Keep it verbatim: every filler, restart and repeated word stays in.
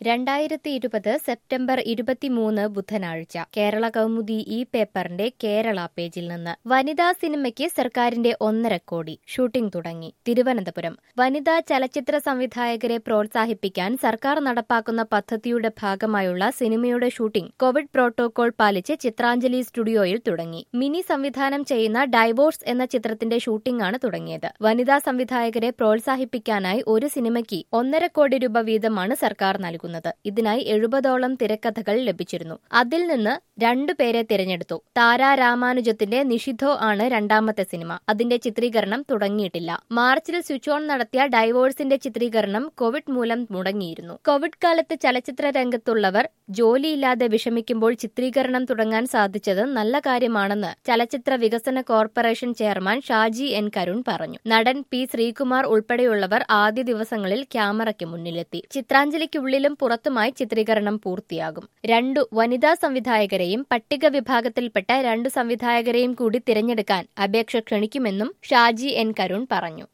രണ്ടായിരത്തി ഇരുപത് സെപ്റ്റംബർ ഇരുപത്തിമൂന്ന് ബുധനാഴ്ച കേരള കൗമുദി ഈ പേപ്പറിന്റെ കേരള പേജിൽ നിന്ന് വനിതാ സിനിമയ്ക്ക് സർക്കാരിന്റെ ഒന്നര കോടി ഷൂട്ടിംഗ് തുടങ്ങി തിരുവനന്തപുരം വനിതാ ചലച്ചിത്ര സംവിധായകരെ പ്രോത്സാഹിപ്പിക്കാൻ സർക്കാർ നടപ്പാക്കുന്ന പദ്ധതിയുടെ ഭാഗമായുള്ള സിനിമയുടെ ഷൂട്ടിംഗ് കോവിഡ് പ്രോട്ടോകോൾ പാലിച്ച് ചിത്രാഞ്ജലി സ്റ്റുഡിയോയിൽ തുടങ്ങി മിനി സംവിധാനം ചെയ്യുന്ന ഡൈവോഴ്സ് എന്ന ചിത്രത്തിന്റെ ഷൂട്ടിംഗ് ആണ് തുടങ്ങിയത് വനിതാ സംവിധായകരെ പ്രോത്സാഹിപ്പിക്കാനായി ഒരു സിനിമയ്ക്ക് ഒന്നര കോടി രൂപ വീതമാണ് സർക്കാർ നൽകുന്നത് ഇതിനായി എഴുപതോളം തിരക്കഥകൾ ലഭിച്ചിരുന്നു അതിൽ നിന്ന് രണ്ടുപേരെ തിരഞ്ഞെടുത്തു താര രാമാനുജത്തിന്റെ നിഷിധോ ആണ് രണ്ടാമത്തെ സിനിമ അതിന്റെ ചിത്രീകരണം തുടങ്ങിയിട്ടില്ല മാർച്ചിൽ സ്വിച്ച് ഓൺ നടത്തിയ ഡൈവോഴ്സിന്റെ ചിത്രീകരണം കോവിഡ് മൂലം മുടങ്ങിയിരുന്നു കോവിഡ് കാലത്ത് ചലച്ചിത്ര രംഗത്തുള്ളവർ ജോലിയില്ലാതെ വിഷമിക്കുമ്പോൾ ചിത്രീകരണം തുടങ്ങാൻ സാധിച്ചത് നല്ല കാര്യമാണെന്ന് ചലച്ചിത്ര വികസന corporation chairman Shaji N Karun പറഞ്ഞു നടൻ പി ശ്രീകുമാർ ഉൾപ്പെടെയുള്ളവർ ആദ്യ ദിവസങ്ങളിൽ ക്യാമറയ്ക്ക് മുന്നിലെത്തി ചിത്രാഞ്ജലിക്കുള്ളിലും പുറത്തുമായി ചിത്രീകരണം പൂർത്തിയാകും രണ്ടു വനിതാ സംവിധായകരെയും പട്ടിക വിഭാഗത്തിൽപ്പെട്ട രണ്ടു സംവിധായകരെയും കൂടി തിരഞ്ഞെടുക്കാൻ അപേക്ഷ ക്ഷണിക്കുമെന്നും ഷാജി എൻ കരുൺ പറഞ്ഞു